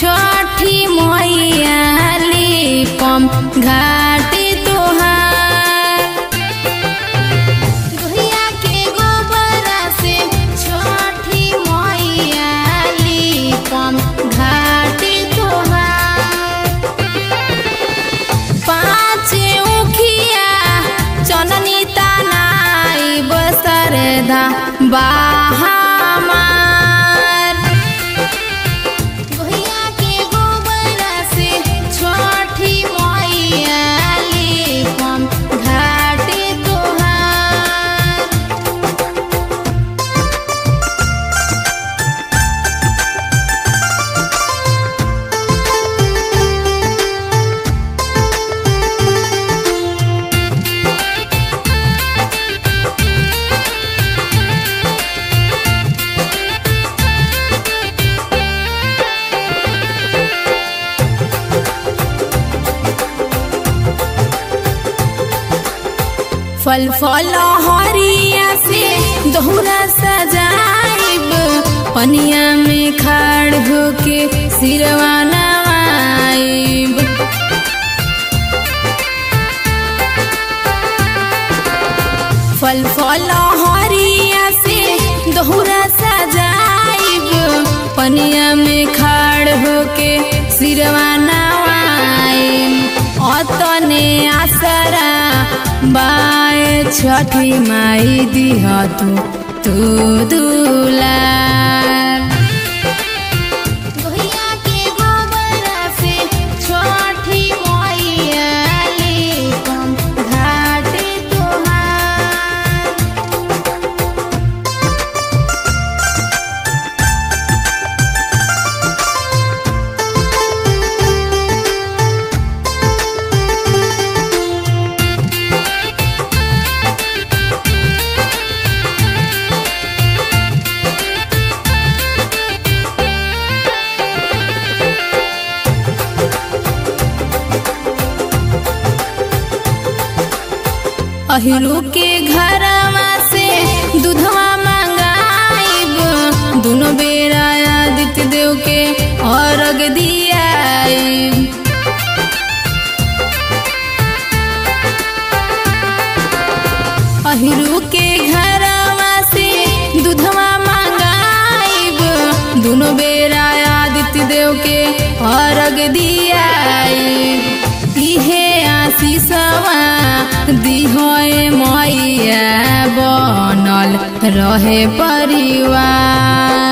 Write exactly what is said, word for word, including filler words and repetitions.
छठी मैया लिपम घाटी तोहार। गैया के गोबरा से छठी मैया लिपम घाटी तोहार। पाँच उखिया चननी तनाई बसरदा बाहमार। गैया के गोबरा से छठी मैया लिपम घाटी तोहार। फल फल हरिया से दोहरा सजाइब, पनिया में खाड़ होके सिरवा नवाइब। फल फल हरिया से दोहरा सजाइब, पनिया में खाड़ होके सिरवा नवाइब। अतने आसरा बाए छठी माई दिह तू तू दुलार। गैया के गोबरा से छठी मैया लिपम घाटी तोहार। अहिरू के घरवा से दूधवा मंगाइब, दोनों बेरा आदित्य देव के अर्घ दियाइब। अहिरू के घरवा से दूधवा मंगाइब, दोनों बेरा आदित्य देव के अर्घ दियाइब। इहे आशीषवा दिहोए मैया बनल रहे परिवार।